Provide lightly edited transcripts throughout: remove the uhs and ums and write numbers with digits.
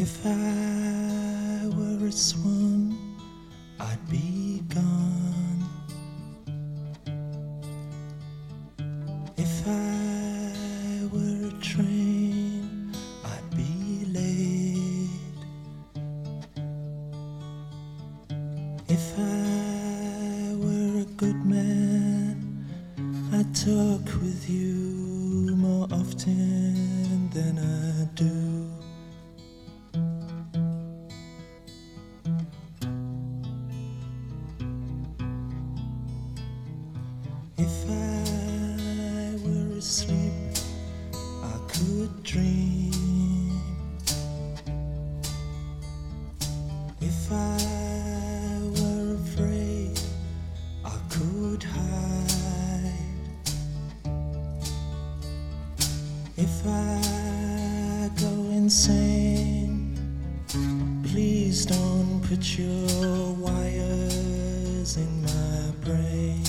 If I were a swan, I'd be gone. If I were a train, I'd be late. If I were a good man, I'd talk with you more often than I do. If I were asleep, I could dream. If I were afraid, I could hide. If I go insane, please don't put your wires in my brain.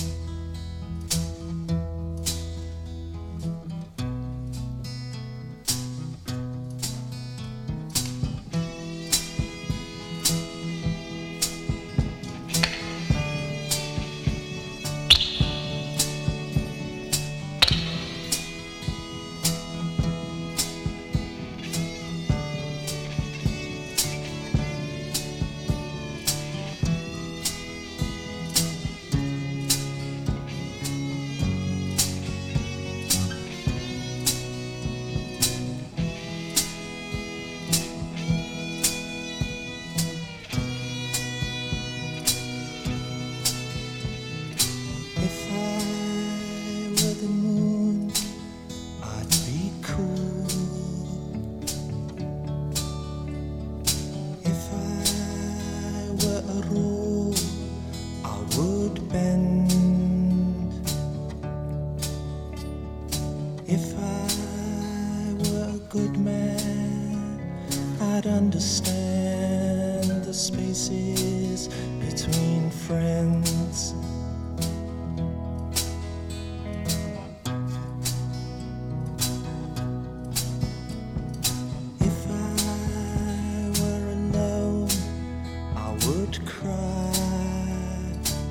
If I were the moon, I'd be cool. If I were a rule, I would bend. If I were a good man, I'd understand the spaces between friends. If I were alone, I would cry.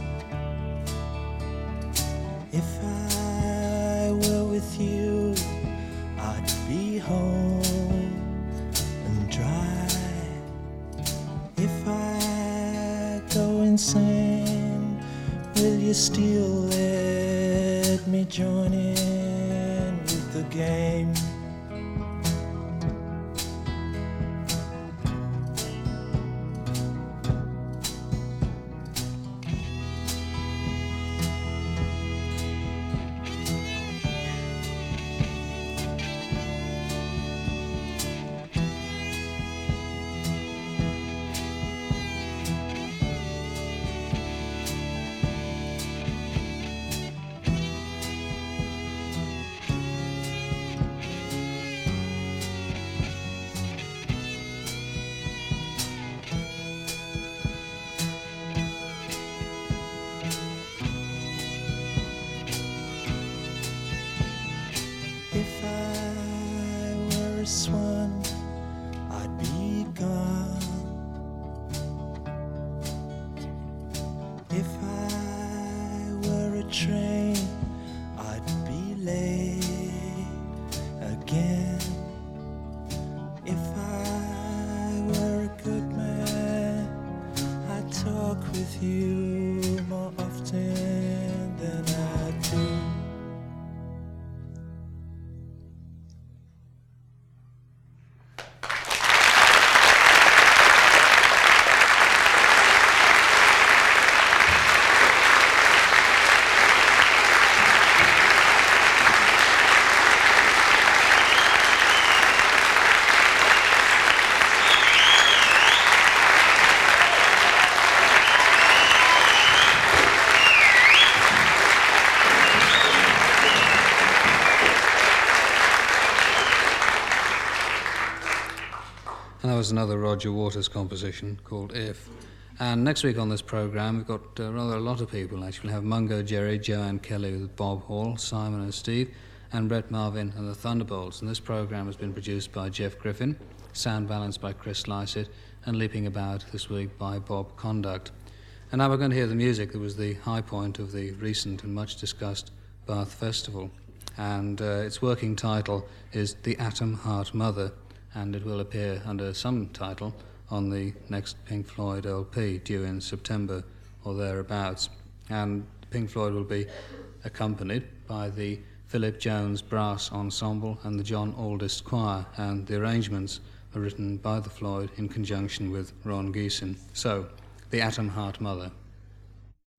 If I were with you, I'd be home and dry. If I go insane, will you still let me join in with the game? If I were a swan, I'd be gone. If I were a train, I'd be late again. If I were a good man, I'd talk with you more often than I do. And that was another Roger Waters composition called If. And next week on this programme, we've got rather a lot of people, actually. We'll have Mungo Jerry, Joanne Kelly with Bob Hall, Simon and Steve, and Brett Marvin and the Thunderbolts. And this programme has been produced by Jeff Griffin. sound balance by Chris Lysett, and Leaping About this week by Bob Conduct. And now we're going to hear the music that was the high point of the recent and much discussed Bath Festival. And its working title is The Atom Heart Mother, and it will appear under some title on the next Pink Floyd LP due in September or thereabouts. And Pink Floyd will be accompanied by the Philip Jones Brass Ensemble and the John Aldist Choir, and the arrangements are written by the Floyd in conjunction with Ron Geesin. So, The Atom Heart Mother.